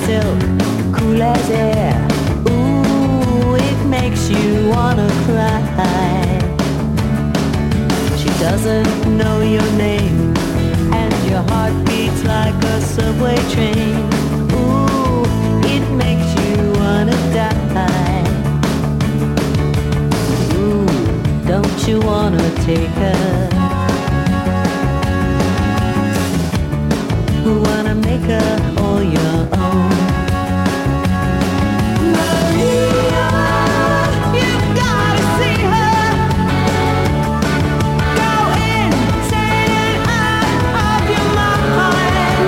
silk, cool as air. Ooh, it makes you wanna cry. She doesn't know your name, and your heart beats like a subway train. Ooh, it makes you wanna die. Ooh, don't you wanna take her? Wanna make her all your own. Maria, you've gotta see her. Go insane out of your mind.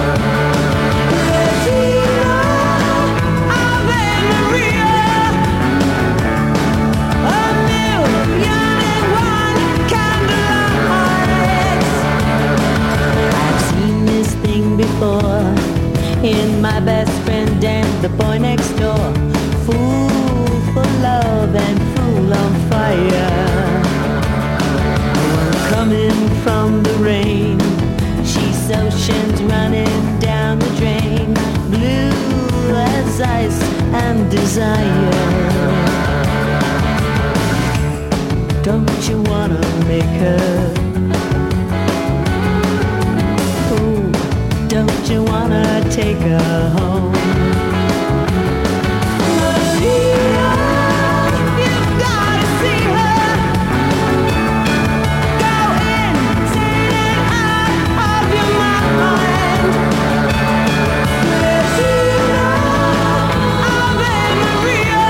Regina, Ave Maria, a million and one candlelights. I've seen this thing before in my best friend and the boy next door. Fool for love and fool on fire. One coming from the rain, she's oceans running down the drain. Blue as ice and desire. Don't you wanna make her? Don't you wanna take her home? Maria, you've gotta see her. Go insane out of your mind. Regina, Ave Maria,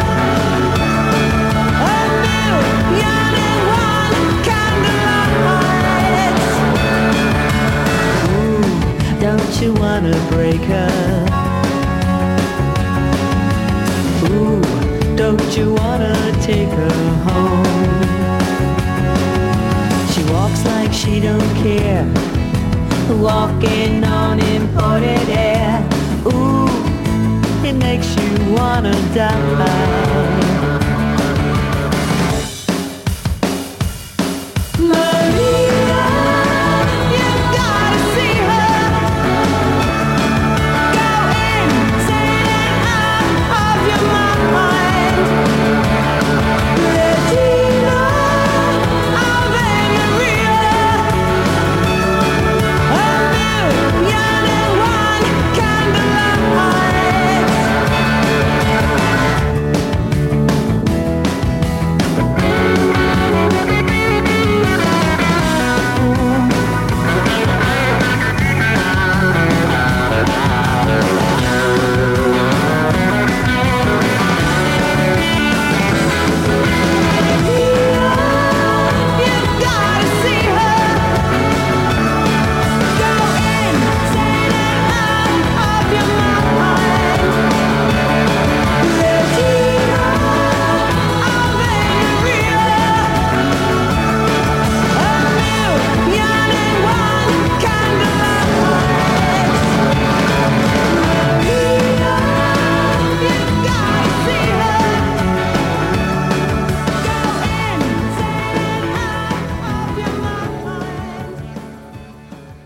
a million and one candlelights. Don't you wanna break her? Ooh, don't you wanna take her home? She walks like she don't care, walking on imported air. Ooh, it makes you wanna die.